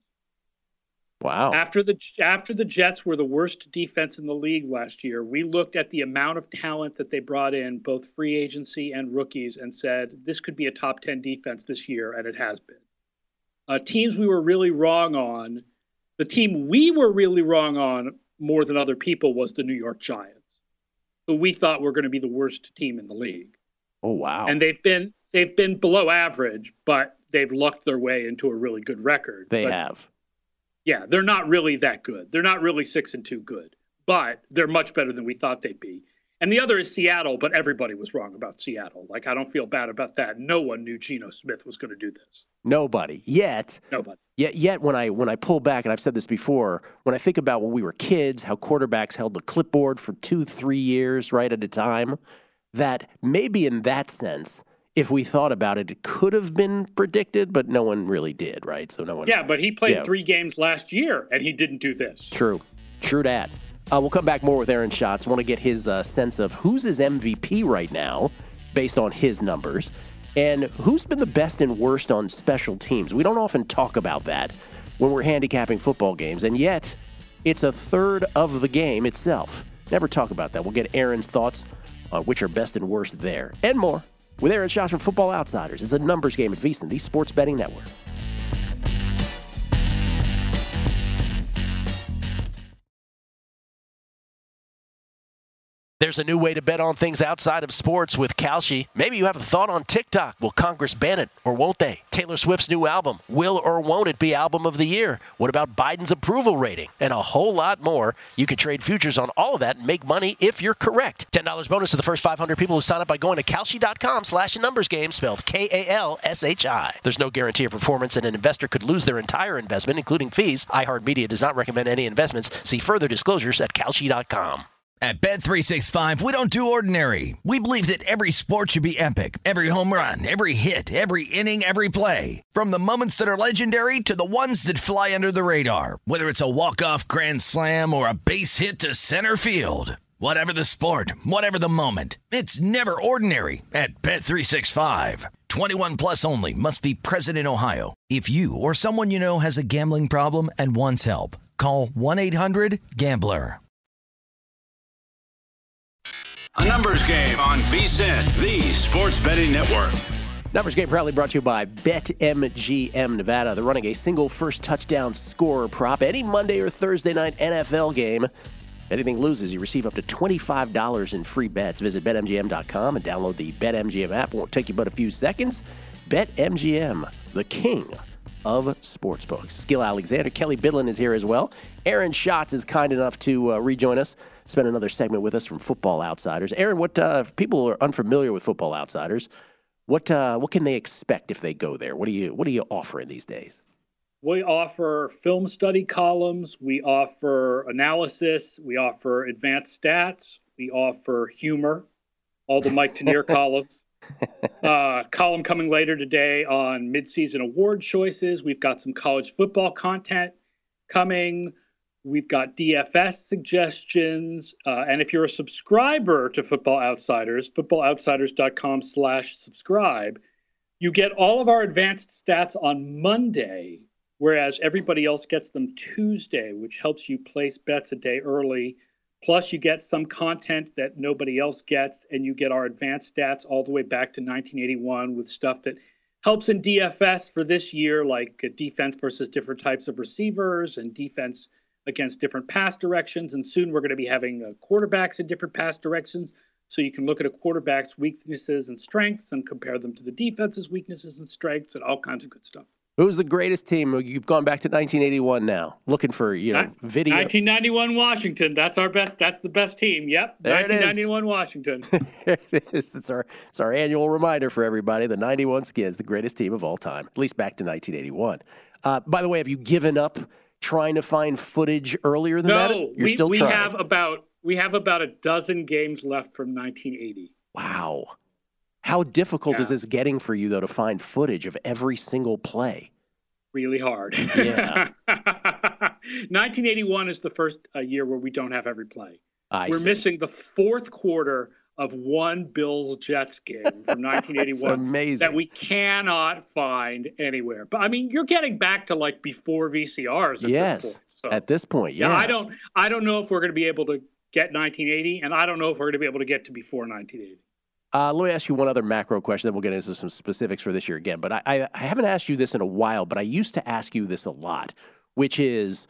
Wow. After the after the Jets were the worst defense in the league last year, we looked at the amount of talent that they brought in, both free agency and rookies, and said, this could be a top ten defense this year, and it has been. Uh, teams we were really wrong on, The team we were really wrong on more than other people was the New York Giants, who we thought were going to be the worst team in the league. Oh, wow. And they've been they've been below average, but they've lucked their way into a really good record. They but, have. Yeah, they're not really that good. They're not really six and two good, but they're much better than we thought they'd be. And the other is Seattle, but everybody was wrong about Seattle. Like, I don't feel bad about that. No one knew Geno Smith was going to do this. Nobody. Yet. Nobody. Yet, yet when I when I pull back, and I've said this before, when I think about when we were kids, how quarterbacks held the clipboard for two, three years, right, at a time, that maybe in that sense, if we thought about it, it could have been predicted, but no one really did, right? So no one. Yeah, but he played yeah. three games last year, and he didn't do this. True. True that. Uh, we'll come back more with Aaron Schatz. I want to get his uh, sense of who's his M V P right now based on his numbers and who's been the best and worst on special teams. We don't often talk about that when we're handicapping football games, and yet it's a third of the game itself. Never talk about that. We'll get Aaron's thoughts on which are best and worst there and more with Aaron Schatz from Football Outsiders. It's a numbers game at VSiN, the Sports Betting Network. There's a new way to bet on things outside of sports with Kalshi. Maybe you have a thought on TikTok. Will Congress ban it or won't they? Taylor Swift's new album. Will or won't it be album of the year? What about Biden's approval rating? And a whole lot more. You can trade futures on all of that and make money if you're correct. ten dollars bonus to the first five hundred people who sign up by going to Kalshi.com slash numbers game, spelled K A L S H I. There's no guarantee of performance, and an investor could lose their entire investment, including fees. iHeartMedia does not recommend any investments. See further disclosures at Kalshi dot com. At Bet three sixty-five, we don't do ordinary. We believe that every sport should be epic. Every home run, every hit, every inning, every play. From the moments that are legendary to the ones that fly under the radar. Whether it's a walk-off grand slam or a base hit to center field. Whatever the sport, whatever the moment. It's never ordinary at Bet three sixty-five. twenty-one plus only. Must be present in Ohio. If you or someone you know has a gambling problem and wants help, call one eight hundred gambler. A numbers game on VSiN, the Sports Betting Network. Numbers game proudly brought to you by BetMGM Nevada. They're running a single first touchdown scorer prop any Monday or Thursday night N F L game. If anything loses, you receive up to twenty-five dollars in free bets. Visit Bet M G M dot com and download the BetMGM app. It won't take you but a few seconds. BetMGM, the king of sportsbooks. Gil Alexander, Kelly Bidlin is here as well. Aaron Schatz is kind enough to uh, rejoin us. Spend another segment with us from Football Outsiders. Aaron, what uh, if people are unfamiliar with Football Outsiders, what uh, what can they expect if they go there? What do you what are you offering these days? We offer film study columns. We offer analysis. We offer advanced stats. We offer humor. All the Mike Tanier columns. Uh, column coming later today on midseason award choices. We've got some college football content coming. We've got D F S suggestions. Uh, and if you're a subscriber to Football Outsiders, footballoutsiders.com slash subscribe, you get all of our advanced stats on Monday, whereas everybody else gets them Tuesday, which helps you place bets a day early. Plus, you get some content that nobody else gets, and you get our advanced stats all the way back to nineteen eighty-one with stuff that helps in D F S for this year, like defense versus different types of receivers and defense against different pass directions. And soon we're going to be having uh, quarterbacks in different pass directions. So you can look at a quarterback's weaknesses and strengths and compare them to the defense's weaknesses and strengths and all kinds of good stuff. Who's the greatest team? You've gone back to nineteen eighty-one now, looking for, you know, video. nineteen ninety-one Washington. That's our best. That's the best team. Yep. There nineteen ninety-one Washington. There it is. It's our, it's our annual reminder for everybody. The ninety-one Skins, the greatest team of all time, at least back to nineteen eighty-one. Uh, by the way, have you given up trying to find footage earlier than no, that? You're we, still we trying. have about we have about a dozen games left from nineteen eighty. Wow. How difficult yeah. is this getting for you, though, to find footage of every single play? Really hard. Yeah. nineteen eighty-one is the first uh, year where we don't have every play. I We're see. missing the fourth quarter of one Bills-Jets game from nineteen eighty-one amazing. that we cannot find anywhere. But, I mean, you're getting back to, like, before V C Rs at yes, this point. So, at this point, yeah. yeah. I don't, I don't know if we're going to be able to get nineteen eighty, and I don't know if we're going to be able to get to before nineteen eighty. Uh, let me ask you one other macro question, then we'll get into some specifics for this year again. But I, I, I haven't asked you this in a while, but I used to ask you this a lot, which is,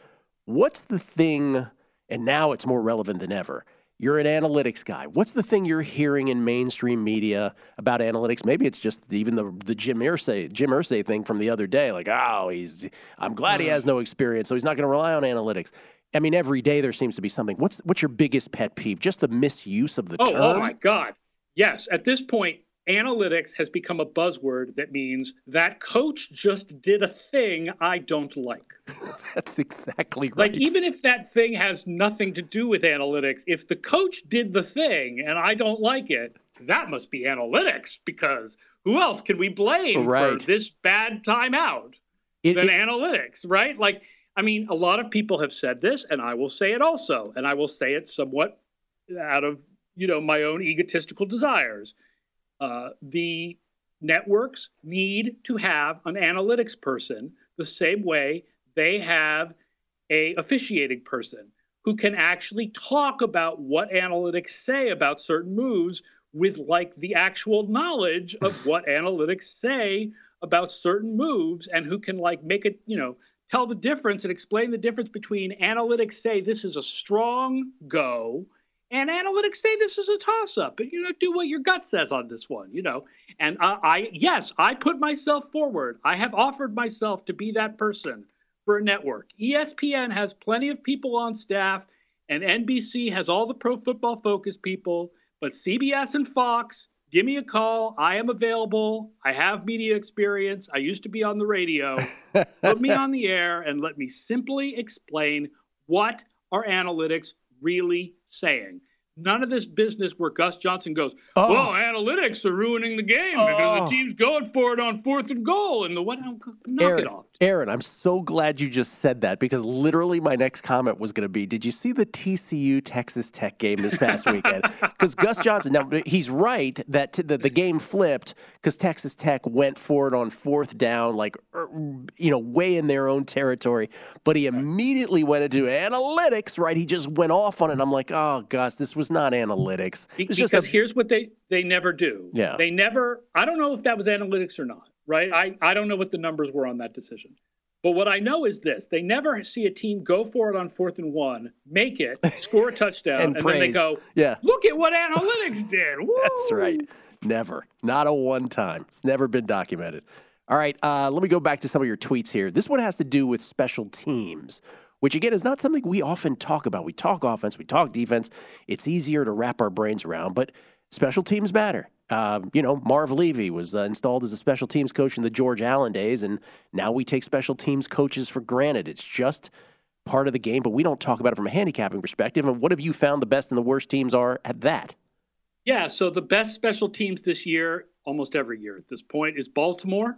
What's the thing, and now it's more relevant than ever, you're an analytics guy. What's the thing you're hearing in mainstream media about analytics? Maybe it's just even the the Jim Irsay Jim Irsay thing from the other day. Like, oh, he's I'm glad he has no experience, so he's not going to rely on analytics. I mean, every day there seems to be something. What's what's your biggest pet peeve? Just the misuse of the oh, term? Oh, my God. Yes. At this point, analytics has become a buzzword that means that coach just did a thing I don't like. That's exactly right. Like, even if that thing has nothing to do with analytics, if the coach did the thing and I don't like it, that must be analytics, because who else can we blame right. for this bad timeout it, than it, analytics, right? Like, I mean, a lot of people have said this, and I will say it also, and I will say it somewhat out of, you know, my own egotistical desires. Uh, the networks need to have an analytics person the same way they have a officiating person who can actually talk about what analytics say about certain moves with like the actual knowledge of what analytics say about certain moves, and who can like make it, you know, tell the difference and explain the difference between analytics say this is a strong go and analytics say this is a toss-up. And, you know, do what your gut says on this one, you know. And uh, I, yes, I put myself forward. I have offered myself to be that person for a network. E S P N has plenty of people on staff, and N B C has all the Pro Football Focus people. But C B S and Fox, give me a call. I am available. I have media experience. I used to be on the radio. Put me on the air and let me simply explain what are analytics really saying. None of this business where Gus Johnson goes, oh. well, analytics are ruining the game oh. because the team's going for it on fourth and goal. And the what? Knock Aaron, it off. Aaron, I'm so glad you just said that, because literally my next comment was going to be, did you see the T C U Texas Tech game this past weekend? Because Gus Johnson, now he's right that t- the, the game flipped because Texas Tech went for it on fourth down, like, you know, way in their own territory. But he immediately went into analytics, right? He just went off on it. I'm like, oh, Gus, this was not analytics. It's because just a- here's what they, they never do. Yeah. They never, I don't know if that was analytics or not, right? I, I don't know what the numbers were on that decision. But what I know is this: they never see a team go for it on fourth and one, make it, score a touchdown, and, and praise. then they go, yeah. look at what analytics did. Woo! That's right. Never. Not a one time. It's never been documented. All right, uh, let me go back to some of your tweets here. This one has to do with special teams, which, again, is not something we often talk about. We talk offense, we talk defense. It's easier to wrap our brains around, but special teams matter. Uh, you know, Marv Levy was uh, installed as a special teams coach in the George Allen days, and now we take special teams coaches for granted. It's just part of the game, but we don't talk about it from a handicapping perspective. And what have you found the best and the worst teams are at that? Yeah, so the best special teams this year, almost every year at this point, is Baltimore.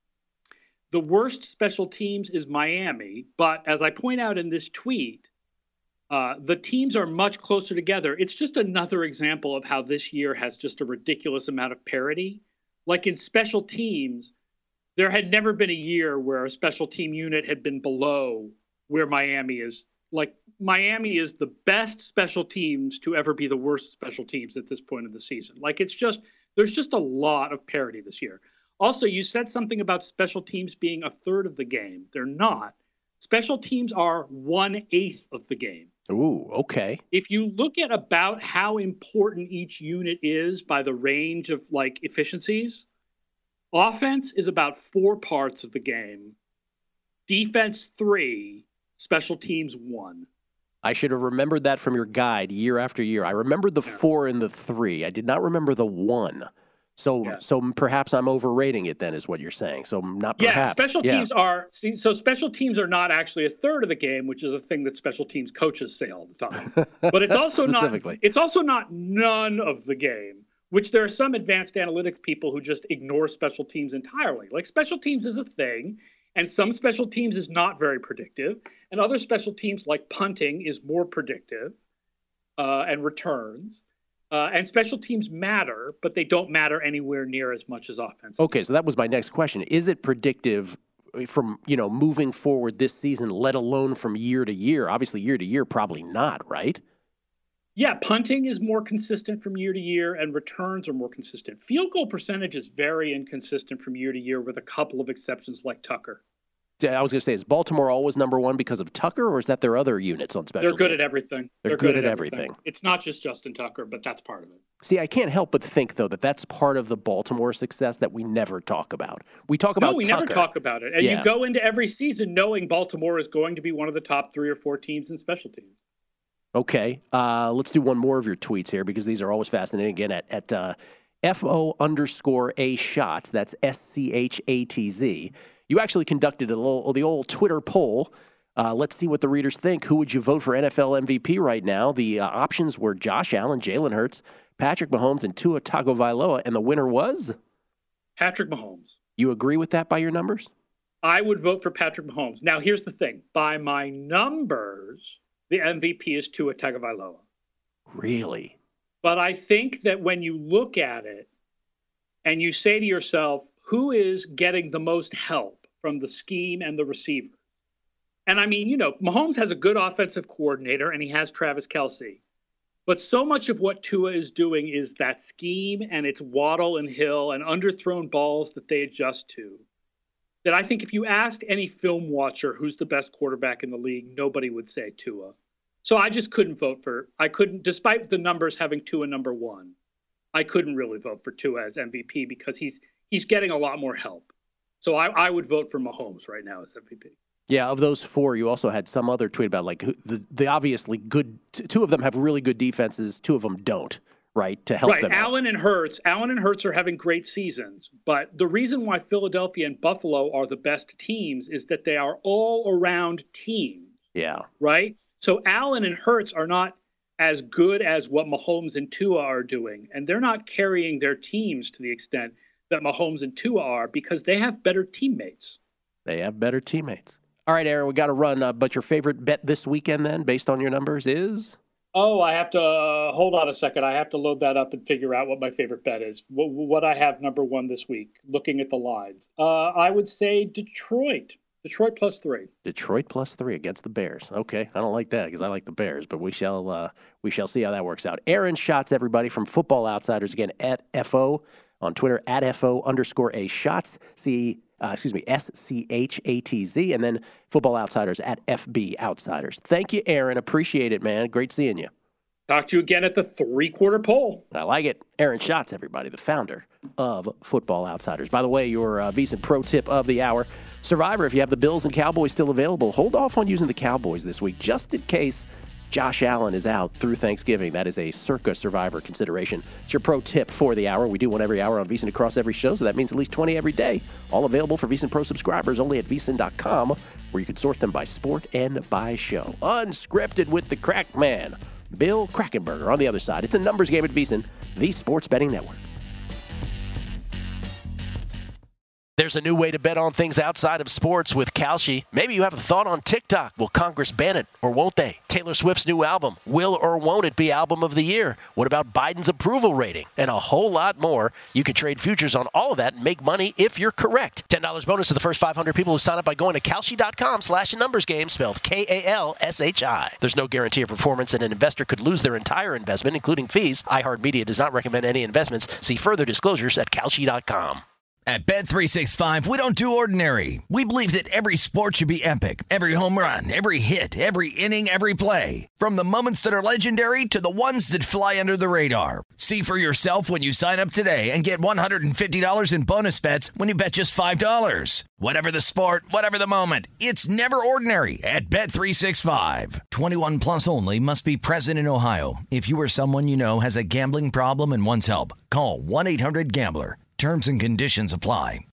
The worst special teams is Miami, but as I point out in this tweet, Uh, the teams are much closer together. It's just another example of how this year has just a ridiculous amount of parity. Like in special teams, there had never been a year where a special team unit had been below where Miami is. Like Miami is the best special teams to ever be the worst special teams at this point of the season. Like it's just, there's just a lot of parity this year. Also, you said something about special teams being a third of the game. They're not. Special teams are one-eighth of the game. Ooh, okay. If you look at about how important each unit is by the range of like efficiencies, offense is about four parts of the game, defense three, special teams one. I should have remembered that from your guide year after year. I remembered the yeah. four and the three. I did not remember the one. So, yeah. so perhaps I'm overrating it. Then, is what you're saying. So, not perhaps. Yeah, special yeah. teams are so special teams are not actually a third of the game, which is a thing that special teams coaches say all the time. But it's also not. It's also not none of the game, which there are some advanced analytics people who just ignore special teams entirely. Like special teams is a thing, and some special teams is not very predictive, and other special teams like punting is more predictive, uh, and returns. Uh, and special teams matter, but they don't matter anywhere near as much as offense. Okay, so that was my next question. Is it predictive from, you know, moving forward this season, let alone from year to year? Obviously, year to year, probably not, right? Yeah, punting is more consistent from year to year, and returns are more consistent. Field goal percentage is very inconsistent from year to year, with a couple of exceptions like Tucker. I was going to say, is Baltimore always number one because of Tucker, or is that their other units on special They're good teams? at everything. They're, They're good, good at at everything. everything. It's not just Justin Tucker, but that's part of it. See, I can't help but think, though, that that's part of the Baltimore success that we never talk about. We talk about No, we Tucker. never talk about it. And Yeah. you go into every season knowing Baltimore is going to be one of the top three or four teams in special teams. Okay, uh, let's do one more of your tweets here because these are always fascinating. Again, at, at uh, F O underscore A shots, that's S C H A T Z. You actually conducted a little, the old Twitter poll. Uh, let's see what the readers think. Who would you vote for N F L M V P right now? The uh, options were Josh Allen, Jalen Hurts, Patrick Mahomes, and Tua Tagovailoa, and the winner was? Patrick Mahomes. You agree with that by your numbers? I would vote for Patrick Mahomes. Now, here's the thing. By my numbers, the M V P is Tua Tagovailoa. Really? But I think that when you look at it and you say to yourself, who is getting the most help from the scheme and the receiver? And I mean, you know, Mahomes has a good offensive coordinator and he has Travis Kelce. But so much of what Tua is doing is that scheme, and it's Waddle and Hill and underthrown balls that they adjust to. That I think if you asked any film watcher who's the best quarterback in the league, nobody would say Tua. So I just couldn't vote for, I couldn't, despite the numbers having Tua number one, I couldn't really vote for Tua as M V P because he's he's getting a lot more help. So I, I would vote for Mahomes right now as M V P. Yeah, of those four, you also had some other tweet about like who- the the obviously good. T- two of them have really good defenses. Two of them don't. Right to help right. them. Right, Allen and Hurts. Allen and Hurts are having great seasons, but the reason why Philadelphia and Buffalo are the best teams is that they are all around teams. Yeah. Right. So Allen and Hurts are not as good as what Mahomes and Tua are doing, and they're not carrying their teams to the extent that Mahomes and Tua are because they have better teammates. They have better teammates. All right, Aaron, we got to run. Uh, but your favorite bet this weekend, then, based on your numbers, is? Oh, I have to uh, hold on a second. I have to load that up and figure out what my favorite bet is. What, what I have number one this week, looking at the lines. Uh, I would say Detroit. Detroit plus three. Detroit plus three against the Bears. Okay, I don't like that because I like the Bears, but we shall uh, we shall see how that works out. Aaron Schatz, everybody from Football Outsiders, again at F O on Twitter at F O underscore A Shots. See. Uh, excuse me, S C H A T Z, and then Football Outsiders at F B Outsiders. Thank you, Aaron. Appreciate it, man. Great seeing you. Talk to you again at the three-quarter poll. I like it. Aaron Schatz, everybody, the founder of Football Outsiders. By the way, your uh, VSiN pro tip of the hour. Survivor, if you have the Bills and Cowboys still available, hold off on using the Cowboys this week, just in case Josh Allen is out through Thanksgiving. That is a circa Survivor consideration. It's your pro tip for the hour. We do one every hour on VSiN across every show, so that means at least twenty every day. All available for VSiN Pro subscribers only at V S I N dot com, where you can sort them by sport and by show. Unscripted with the Crack Man, Bill Krackomberger on the other side. It's a numbers game at VSiN, the Sports Betting Network. There's a new way to bet on things outside of sports with Kalshi. Maybe you have a thought on TikTok. Will Congress ban it or won't they? Taylor Swift's new album. Will or won't it be album of the year? What about Biden's approval rating? And a whole lot more. You can trade futures on all of that and make money if you're correct. ten dollars bonus to the first five hundred people who sign up by going to Kalshi.com slash numbers game, spelled K A L S H I. There's no guarantee of performance, and an investor could lose their entire investment, including fees. iHeartMedia does not recommend any investments. See further disclosures at Kalshi dot com. At Bet three sixty-five, we don't do ordinary. We believe that every sport should be epic. Every home run, every hit, every inning, every play. From the moments that are legendary to the ones that fly under the radar. See for yourself when you sign up today and get one hundred fifty dollars in bonus bets when you bet just five dollars. Whatever the sport, whatever the moment, it's never ordinary at Bet three sixty-five. twenty-one plus only. Must be present in Ohio. If you or someone you know has a gambling problem and wants help, call one eight hundred gambler. Terms and conditions apply.